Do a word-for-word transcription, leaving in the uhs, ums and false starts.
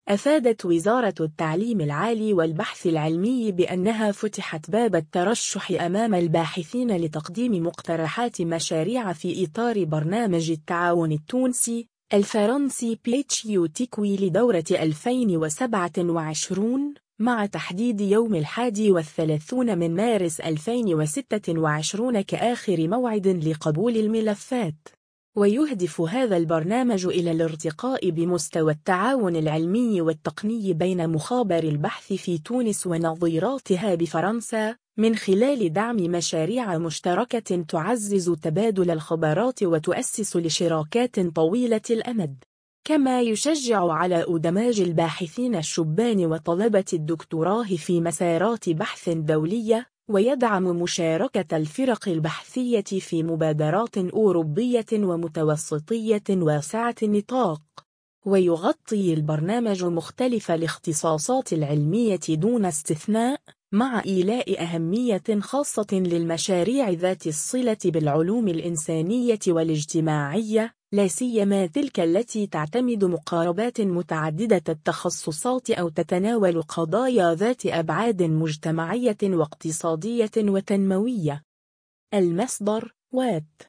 أفادت وزارة التعليم العالي والبحث العلمي بأنها فتحت باب الترشح أمام الباحثين لتقديم مقترحات مشاريع في إطار برنامج التعاون التونسي الفرنسي بي إتش يو تكوي لدورة ألفين وسبعة وعشرين، مع تحديد يوم الحادي والثلاثون من مارس ألفين وستة وعشرين كآخر موعد لقبول الملفات. ويهدف هذا البرنامج إلى الارتقاء بمستوى التعاون العلمي والتقني بين مخابر البحث في تونس ونظيراتها بفرنسا، من خلال دعم مشاريع مشتركة تعزز تبادل الخبرات وتؤسس لشراكات طويلة الأمد. كما يشجع على إدماج الباحثين الشبان وطلبة الدكتوراه في مسارات بحث دولية، ويدعم مشاركة الفرق البحثية في مبادرات أوروبية ومتوسطية واسعة النطاق. ويغطي البرنامج مختلف الاختصاصات العلمية دون استثناء، مع إيلاء أهمية خاصة للمشاريع ذات الصلة بالعلوم الإنسانية والاجتماعية، لا سيما تلك التي تعتمد مقاربات متعددة التخصصات أو تتناول قضايا ذات أبعاد مجتمعية واقتصادية وتنموية. المصدر: وات.